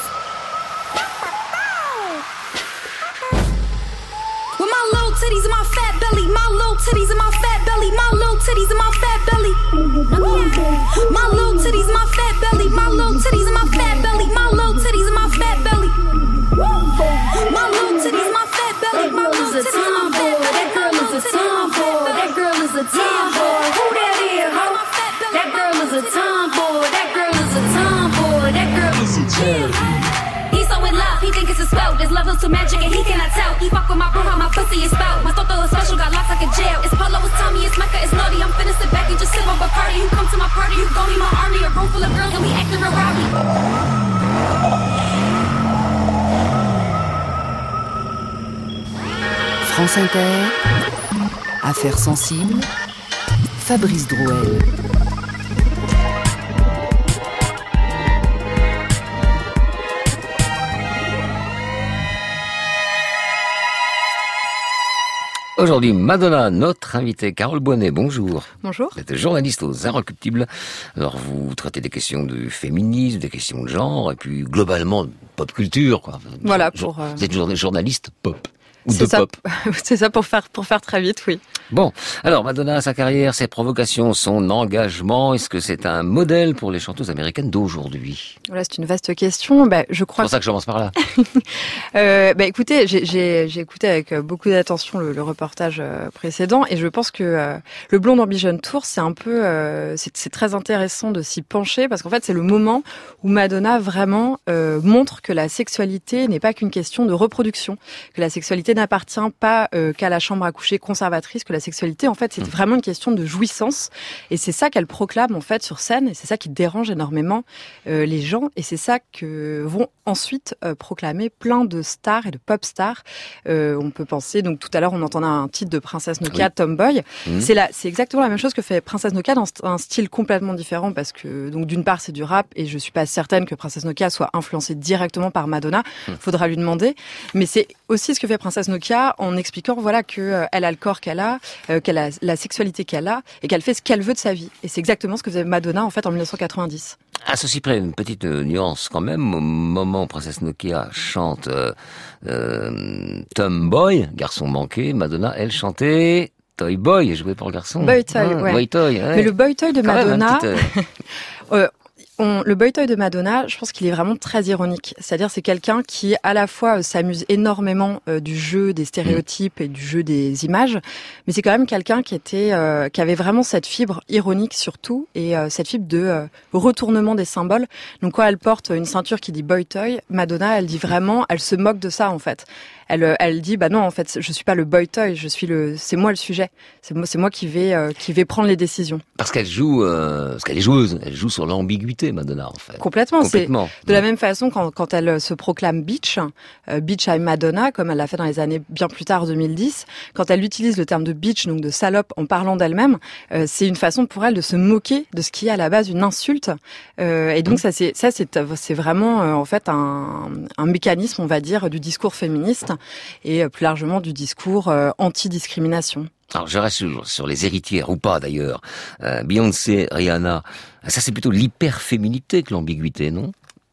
With my little titties and my fat belly. My little titties and my fat belly. My little titties and my fat belly. My little titties and my fat belly. My little titties and my fat belly. My little titties and my fat belly. My little titties and my fat belly. My little titties and my fat belly. That girl is a tomboy. That girl is a tomboy. Who that is, ho? That girl is a tomboy. That girl is a tomboy. That girl is a tomboy. He's so in love, he think it's a spell. This love is too magic and he cannot tell. He fuck with my bro, how my pussy is spelled. My toto is special, got locks like a jail. It's Polo, it's Tommy, it's Mecca, it's naughty. I'm finna sit back and just sip on Bacardi. You come to my party, you gon' be my army. A room full of girls and we acting real rowdy. France Inter, Affaires sensibles, Fabrice Drouel. Aujourd'hui, Madonna, notre invitée, Carole Bonnet, bonjour. Bonjour. Vous êtes journaliste aux Inrecuptibles. Alors, vous traitez des questions de féminisme, des questions de genre, et puis globalement, de pop culture, quoi. Voilà, Vous êtes journaliste pop. C'est ça pour faire très vite, oui. Bon, alors Madonna, sa carrière, ses provocations, son engagement, est-ce que c'est un modèle pour les chanteuses américaines d'aujourd'hui? Voilà, c'est une vaste question. Je crois. C'est pour ça que je commence par là. Écoutez, j'ai écouté avec beaucoup d'attention le reportage précédent et je pense que le Blonde Ambition Tour, c'est un peu, c'est très intéressant de s'y pencher parce qu'en fait, c'est le moment où Madonna vraiment montre que la sexualité n'est pas qu'une question de reproduction, que la sexualité n'appartient pas qu'à la chambre à coucher conservatrice, que la sexualité, en fait, c'est vraiment une question de jouissance. Et c'est ça qu'elle proclame, en fait, sur scène. Et c'est ça qui dérange énormément les gens. Et c'est ça que vont ensuite proclamer plein de stars et de pop stars. On peut penser, donc tout à l'heure, on entendait un titre de Princess Nokia, oui. Tomboy. C'est exactement la même chose que fait Princess Nokia dans un style complètement différent parce que, donc, d'une part, c'est du rap et je suis pas certaine que Princess Nokia soit influencée directement par Madonna. Faudra lui demander. Mais c'est aussi ce que fait Princess Princesse Nokia en expliquant voilà que elle a le corps qu'elle a la sexualité qu'elle a et qu'elle fait ce qu'elle veut de sa vie. Et c'est exactement ce que faisait Madonna en fait en 1990. À ceci près, une petite nuance quand même. Au moment où Princesse Nokia chante Tomboy, garçon manqué, Madonna, elle chantait Toy Boy, joué par le garçon. Boy Toy, ouais. Boy Toy, ouais. Mais le Boy Toy de quand Madonna... même, le boy toy de Madonna, je pense qu'il est vraiment très ironique. C'est-à-dire, c'est quelqu'un qui, à la fois, s'amuse énormément du jeu des stéréotypes et du jeu des images, mais c'est quand même quelqu'un qui avait vraiment cette fibre ironique surtout et cette fibre de retournement des symboles. Donc, quand elle porte une ceinture qui dit boy toy, Madonna, elle dit vraiment, elle se moque de ça en fait. Elle dit bah non en fait je suis pas le boy toy, c'est moi le sujet, c'est moi qui vais prendre les décisions. Parce qu'elle joue parce qu'elle est joueuse, elle joue sur l'ambiguïté Madonna en fait. Complètement. C'est de la même façon quand elle se proclame Bitch I'm Madonna comme elle l'a fait dans les années bien plus tard 2010, quand elle utilise le terme de bitch donc de salope en parlant d'elle-même, c'est une façon pour elle de se moquer de ce qui est à la base une insulte et donc ça c'est vraiment en fait un mécanisme on va dire du discours féministe et plus largement du discours anti-discrimination. Alors je reste sur les héritières, ou pas d'ailleurs. Beyoncé, Rihanna, ça c'est plutôt l'hyperféminité que l'ambiguïté, non ?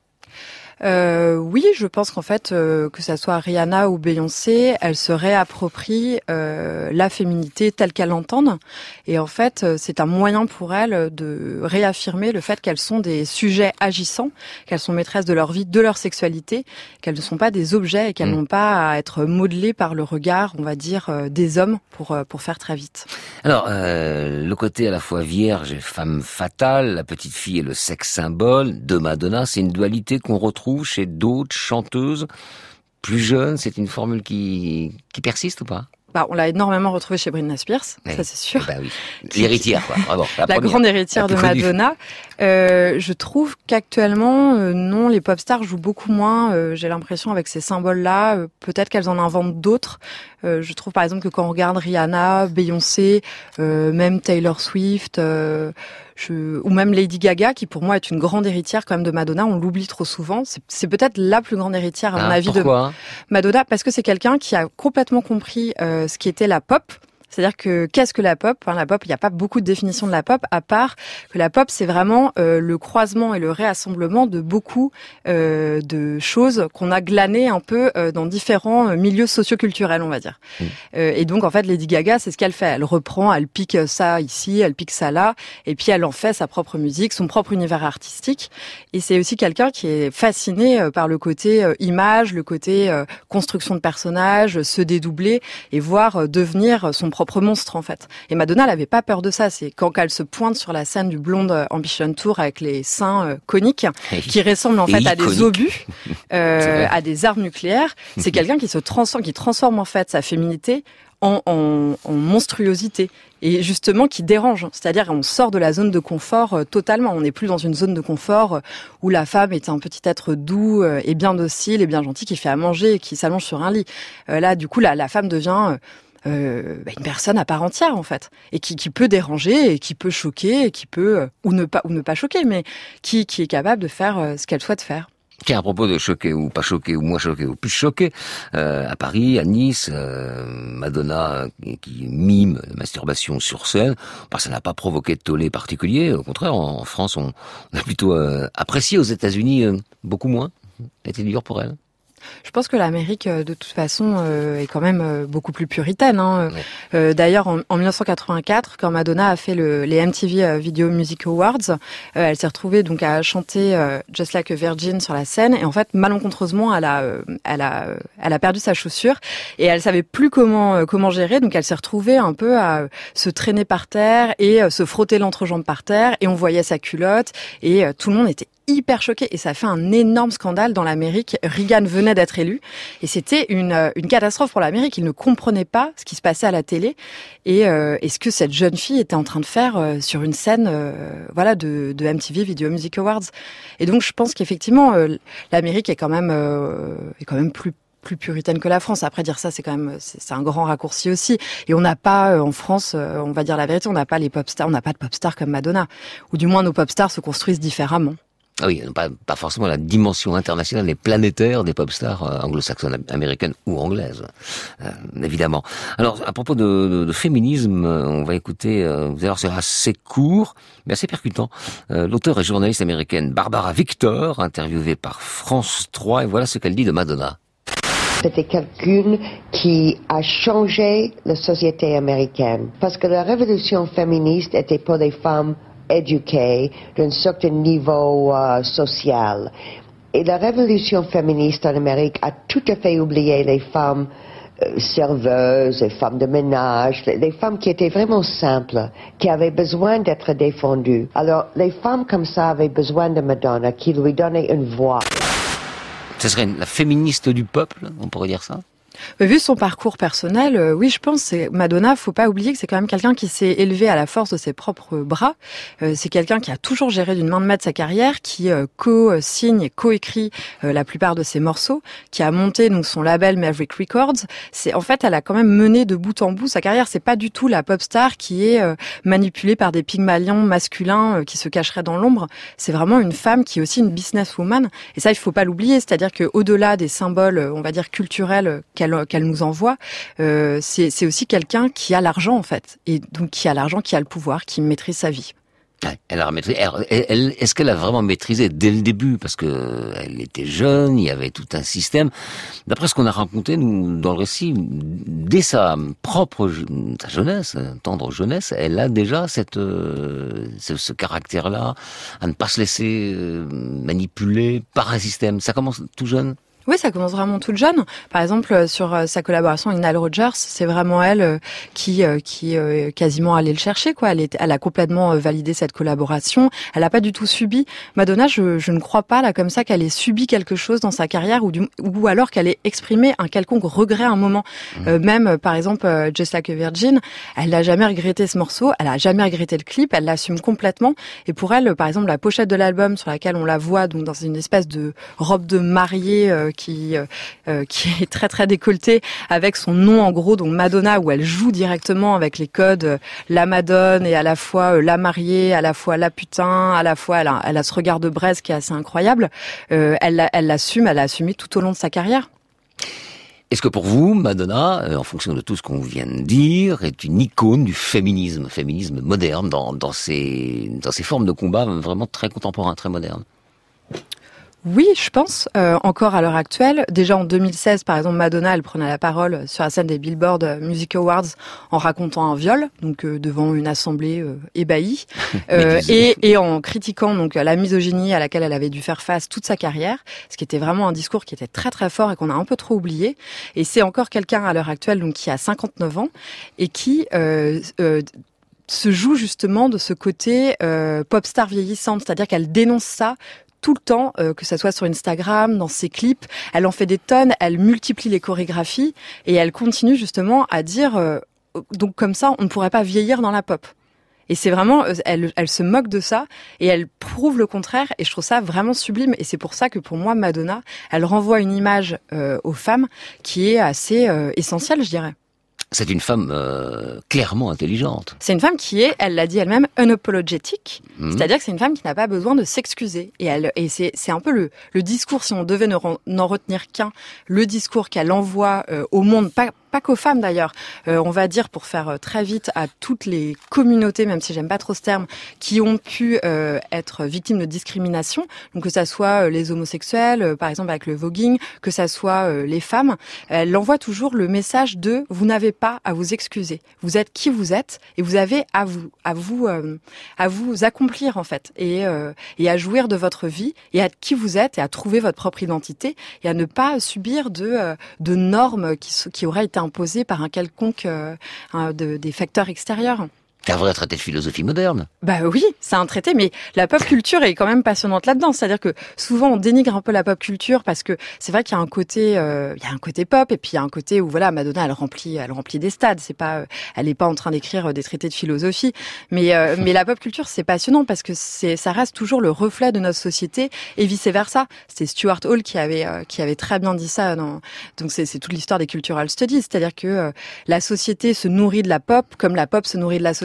Oui, je pense qu'en fait, que ça soit Rihanna ou Beyoncé, elles se réapproprient la féminité telle qu'elles l'entendent. Et en fait, c'est un moyen pour elles de réaffirmer le fait qu'elles sont des sujets agissants, qu'elles sont maîtresses de leur vie, de leur sexualité, qu'elles ne sont pas des objets et qu'elles n'ont pas à être modelées par le regard, on va dire, des hommes pour faire très vite. Alors, le côté à la fois vierge et femme fatale, la petite fille et le sexe symbole de Madonna, c'est une dualité qu'on retrouve chez d'autres chanteuses plus jeunes. C'est une formule qui persiste ou pas ? On l'a énormément retrouvé chez Britney Spears, ça c'est sûr. Oui. L'héritière, quoi. Vraiment, la grande héritière de Madonna. Je trouve qu'actuellement, non, les pop stars jouent beaucoup moins. J'ai l'impression avec ces symboles-là, peut-être qu'elles en inventent d'autres. Je trouve par exemple que quand on regarde Rihanna, Beyoncé, même Taylor Swift, ou même Lady Gaga, qui pour moi est une grande héritière quand même de Madonna, on l'oublie trop souvent. C'est peut-être la plus grande héritière à mon avis de Madonna, parce que c'est quelqu'un qui a complètement compris ce qui était la pop. C'est-à-dire que qu'est-ce que la pop ? La pop, il n'y a pas beaucoup de définition de la pop, à part que la pop, c'est vraiment le croisement et le réassemblement de beaucoup de choses qu'on a glanées un peu dans différents milieux socioculturels, on va dire. Et donc, en fait, Lady Gaga, c'est ce qu'elle fait. Elle reprend, elle pique ça ici, elle pique ça là, et puis elle en fait sa propre musique, son propre univers artistique. Et c'est aussi quelqu'un qui est fasciné par le côté image, le côté construction de personnages, se dédoubler et voir devenir son propre monstre en fait. Et Madonna, elle avait pas peur de ça. C'est quand elle se pointe sur la scène du Blonde Ambition Tour avec les seins coniques qui ressemblent en fait à des obus, à des armes nucléaires. C'est quelqu'un qui transforme en fait sa féminité en monstruosité et justement qui dérange. C'est-à-dire on sort de la zone de confort totalement. On n'est plus dans une zone de confort où la femme est un petit être doux et bien docile et bien gentil qui fait à manger et qui s'allonge sur un lit. Là, du coup, la femme devient une personne à part entière en fait, et qui peut déranger, et qui peut choquer, et qui peut ou ne pas choquer, mais qui est capable de faire ce qu'elle souhaite faire. Tiens, à propos de choquer ou pas choquer, ou moins choquer ou plus choquer, à Paris, à Nice, Madonna qui mime la masturbation sur scène, ça n'a pas provoqué de tollé particulier. Au contraire, en France, on a plutôt apprécié. Aux États-Unis, beaucoup moins. C'était dur pour elle. Je pense que l'Amérique, de toute façon, est quand même beaucoup plus puritaine. D'ailleurs, en 1984, quand Madonna a fait les MTV Video Music Awards, elle s'est retrouvée donc à chanter Just Like a Virgin sur la scène. Et en fait, malencontreusement, elle a perdu sa chaussure et elle savait plus comment gérer. Donc, elle s'est retrouvée un peu à se traîner par terre et se frotter l'entrejambe par terre. Et on voyait sa culotte et tout le monde était hyper choqué et ça a fait un énorme scandale dans l'Amérique. Reagan venait d'être élu et c'était une catastrophe pour l'Amérique. Ils ne comprenaient pas ce qui se passait à la télé et ce que cette jeune fille était en train de faire sur une scène de MTV Video Music Awards. Et donc je pense qu'effectivement l'Amérique est quand même plus puritaine que la France. Après, dire ça, c'est un grand raccourci aussi. Et on n'a pas, en France, on va dire la vérité, on n'a pas les pop stars, on n'a pas de pop stars comme Madonna. Ou du moins, nos pop stars se construisent différemment. Ah oui, pas forcément la dimension internationale et planétaire des pop stars anglo-saxonnes, américaines ou anglaises, évidemment. Alors, à propos de féminisme, on va écouter, vous allez voir, c'est assez court, mais assez percutant. L'auteure et journaliste américaine Barbara Victor, interviewée par France 3, et voilà ce qu'elle dit de Madonna. C'était quelqu'un qui a changé la société américaine, parce que la révolution féministe était pour des femmes éduquées d'un certain niveau social. Et la révolution féministe en Amérique a tout à fait oublié les femmes serveuses, les femmes de ménage, les femmes qui étaient vraiment simples, qui avaient besoin d'être défendues. Alors, les femmes comme ça avaient besoin de Madonna, qui lui donnait une voix. Ce serait la féministe du peuple, on pourrait dire ça? Vu son parcours personnel, oui, je pense que Madonna, faut pas oublier que c'est quand même quelqu'un qui s'est élevé à la force de ses propres bras. C'est quelqu'un qui a toujours géré d'une main de maître sa carrière, qui co-signe et co-écrit la plupart de ses morceaux, qui a monté donc son label Maverick Records. En fait, elle a quand même mené de bout en bout sa carrière. C'est pas du tout la pop star qui est manipulée par des pygmalions masculins qui se cacheraient dans l'ombre. C'est vraiment une femme qui est aussi une businesswoman. Et ça, il faut pas l'oublier. C'est-à-dire que au-delà des symboles, on va dire culturels qu'elle nous envoie, c'est aussi quelqu'un qui a l'argent en fait, et donc qui a l'argent, qui a le pouvoir, qui maîtrise sa vie. Elle a maîtrisé. Est-ce qu'elle a vraiment maîtrisé dès le début, parce que elle était jeune, il y avait tout un système. D'après ce qu'on a raconté nous dans le récit, dès sa jeunesse, tendre jeunesse, elle a déjà ce caractère-là, à ne pas se laisser manipuler par un système. Ça commence tout jeune. Oui, ça commence vraiment toute jeune. Par exemple, sur sa collaboration avec Nile Rodgers, c'est vraiment elle qui quasiment allait le chercher, quoi. Elle a complètement validé cette collaboration. Elle n'a pas du tout subi. Madonna, je ne crois pas là comme ça qu'elle ait subi quelque chose dans sa carrière ou alors qu'elle ait exprimé un quelconque regret à un moment. Même par exemple, Just Like a Virgin, elle n'a jamais regretté ce morceau. Elle n'a jamais regretté le clip. Elle l'assume complètement. Et pour elle, par exemple, la pochette de l'album sur laquelle on la voit donc dans une espèce de robe de mariée qui est très très décolletée, avec son nom en gros, donc Madonna, où elle joue directement avec les codes la Madone et à la fois la mariée, à la fois la putain, à la fois elle a ce regard de braise qui est assez incroyable. Elle l'a assumé tout au long de sa carrière. Est-ce que pour vous, Madonna, en fonction de tout ce qu'on vient de dire, est une icône du féminisme moderne, dans ses formes de combat vraiment très contemporains, très modernes? Oui, je pense, encore à l'heure actuelle. Déjà en 2016, par exemple, Madonna, elle prenait la parole sur la scène des Billboard Music Awards en racontant un viol, donc devant une assemblée ébahie, et en critiquant donc la misogynie à laquelle elle avait dû faire face toute sa carrière, ce qui était vraiment un discours qui était très très fort et qu'on a un peu trop oublié. Et c'est encore quelqu'un à l'heure actuelle donc qui a 59 ans et qui se joue justement de ce côté pop star vieillissante, c'est-à-dire qu'elle dénonce ça tout le temps, que ça soit sur Instagram, dans ses clips. Elle en fait des tonnes, elle multiplie les chorégraphies et elle continue justement à dire donc comme ça, on ne pourrait pas vieillir dans la pop. Et c'est vraiment, elle se moque de ça et elle prouve le contraire et je trouve ça vraiment sublime. Et c'est pour ça que pour moi, Madonna, elle renvoie une image aux femmes qui est assez essentielle, je dirais. C'est une femme clairement intelligente. C'est une femme qui est, elle l'a dit elle-même, unapologetic. C'est-à-dire que c'est une femme qui n'a pas besoin de s'excuser. Et c'est un peu le discours, si on devait n'en retenir qu'un, le discours qu'elle envoie au monde, pas qu'aux femmes d'ailleurs, on va dire pour faire très vite à toutes les communautés, même si j'aime pas trop ce terme, qui ont pu être victimes de discrimination, donc que ça soit les homosexuels, par exemple avec le voguing, que ça soit les femmes, elle envoie toujours le message de vous n'avez pas à vous excuser, vous êtes qui vous êtes et vous avez à vous accomplir en fait et à jouir de votre vie et à être qui vous êtes et à trouver votre propre identité et à ne pas subir de normes qui auraient été imposées par un quelconque des facteurs extérieurs. C'est un vrai traité de philosophie moderne. Bah oui, c'est un traité, mais la pop culture est quand même passionnante là-dedans. C'est-à-dire que souvent on dénigre un peu la pop culture parce que c'est vrai qu'il y a un côté, pop et puis il y a un côté où voilà, Madonna elle remplit des stades. C'est pas, elle est pas en train d'écrire des traités de philosophie, mais la pop culture c'est passionnant parce que ça reste toujours le reflet de notre société et vice versa. C'est Stuart Hall qui avait très bien dit ça. Donc c'est toute l'histoire des cultural studies, c'est-à-dire que la société se nourrit de la pop comme la pop se nourrit de la société.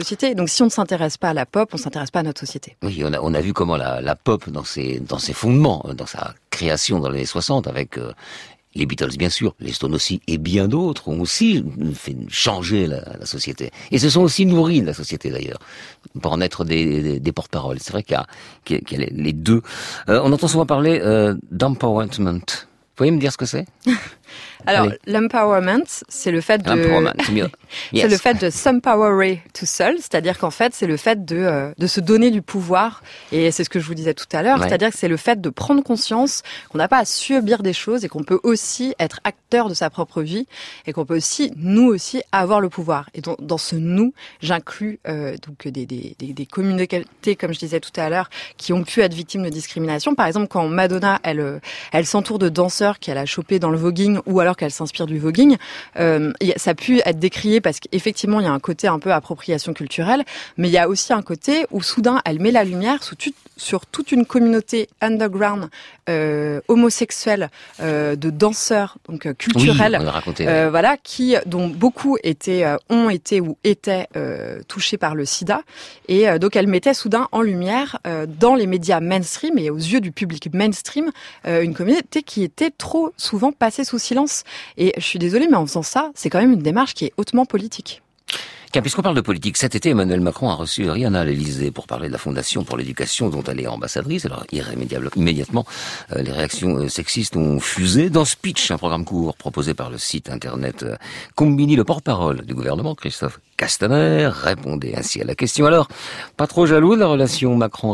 société. Donc si on ne s'intéresse pas à la pop, on ne s'intéresse pas à notre société. Oui, on a vu comment la pop, dans ses fondements, dans sa création dans les années 60, avec les Beatles bien sûr, les Stones aussi, et bien d'autres, ont aussi fait changer la société. Et se sont aussi nourris de la société d'ailleurs, pour en être des porte-paroles. C'est vrai qu'il y a les deux. On entend souvent parler d'empowerment. Vous pouvez me dire ce que c'est ? Alors, l'empowerment, c'est le fait de, c'est le fait de s'empowerer tout seul, c'est-à-dire qu'en fait, c'est le fait de se donner du pouvoir, et c'est ce que je vous disais tout à l'heure, c'est-à-dire que c'est le fait de prendre conscience qu'on n'a pas à subir des choses et qu'on peut aussi être acteur de sa propre vie et qu'on peut aussi, nous aussi, avoir le pouvoir. Et donc, dans ce nous, j'inclus donc des communautés, comme je disais tout à l'heure, qui ont pu être victimes de discrimination. Par exemple, quand Madonna, elle s'entoure de danseurs qu'elle a chopés dans le voguing, ou alors qu'elle s'inspire du voguing, ça a pu être décrié parce qu'effectivement il y a un côté un peu appropriation culturelle, mais il y a aussi un côté où soudain elle met la lumière sur toute une communauté underground homosexuelle de danseurs donc culturels, on a raconté, voilà, dont beaucoup ont été ou étaient touchés par le sida, et donc elle mettait soudain en lumière dans les médias mainstream et aux yeux du public mainstream une communauté qui était trop souvent passée sous silence. Et je suis désolée, mais en faisant ça, c'est quand même une démarche qui est hautement politique. Tiens, puisqu'on parle de politique, cet été, Emmanuel Macron a reçu Rihanna à l'Élysée pour parler de la Fondation pour l'éducation dont elle est ambassadrice. Alors, immédiatement, les réactions sexistes ont fusé. Dans Speech, un programme court proposé par le site internet Combini, le porte-parole du gouvernement, Christophe Castaner, répondait ainsi à la question. Alors, pas trop jaloux de la relation Macron-Rihanna ?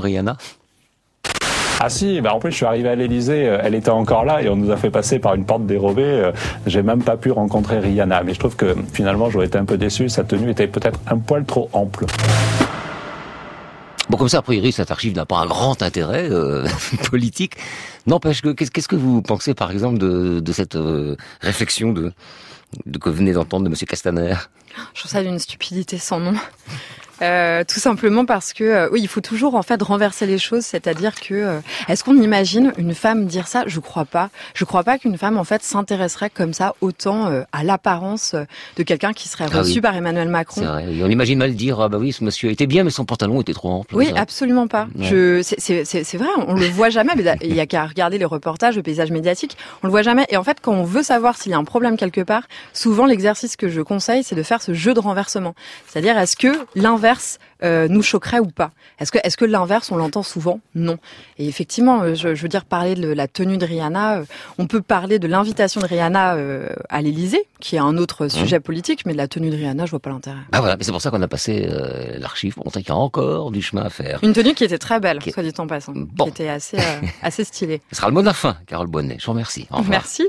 Ah si, en plus je suis arrivé à l'Élysée, elle était encore là et on nous a fait passer par une porte dérobée. J'ai même pas pu rencontrer Rihanna, mais je trouve que finalement j'aurais été un peu déçu, sa tenue était peut-être un poil trop ample. Bon, comme ça, a priori, cette archive n'a pas un grand intérêt politique. N'empêche que, qu'est-ce que vous pensez, par exemple, de cette réflexion que vous venez d'entendre de Monsieur Castaner ? Je trouve ça d'une stupidité sans nom. Tout simplement parce que oui, il faut toujours en fait renverser les choses, c'est-à-dire que est-ce qu'on imagine une femme dire ça ? Je crois pas. Je crois pas qu'une femme en fait s'intéresserait comme ça autant à l'apparence de quelqu'un qui serait reçu par Emmanuel Macron. C'est vrai. On imagine mal dire ah bah oui, ce monsieur était bien mais son pantalon était trop ample. Oui, absolument pas. Ouais. C'est vrai, on le voit jamais, mais il y a qu'à regarder les reportages, le paysage médiatique, on le voit jamais. Et en fait, quand on veut savoir s'il y a un problème quelque part, souvent l'exercice que je conseille, c'est de faire ce jeu de renversement. C'est-à-dire, est-ce que l'inverse nous choquerait ou pas ? Est-ce que l'inverse, on l'entend souvent ? Non. Et effectivement, je veux dire, parler de la tenue de Rihanna, on peut parler de l'invitation de Rihanna à l'Élysée, qui est un autre sujet politique, mais de la tenue de Rihanna, je vois pas l'intérêt. Ah voilà, mais c'est pour ça qu'on a passé l'archive pour montrer qu'il y a encore du chemin à faire. Une tenue qui était très belle, soit dit en passant, qui était assez stylée. Ce sera le mot de la fin, Carole Bonnet. Je vous remercie. Au revoir. Merci.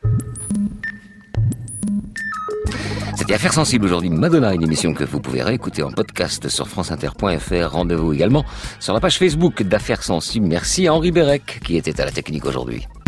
C'était Affaires sensibles aujourd'hui. Madonna, une émission que vous pouvez réécouter en podcast sur franceinter.fr. Rendez-vous également sur la page Facebook d'Affaires sensibles. Merci à Henri Bérec qui était à la technique aujourd'hui.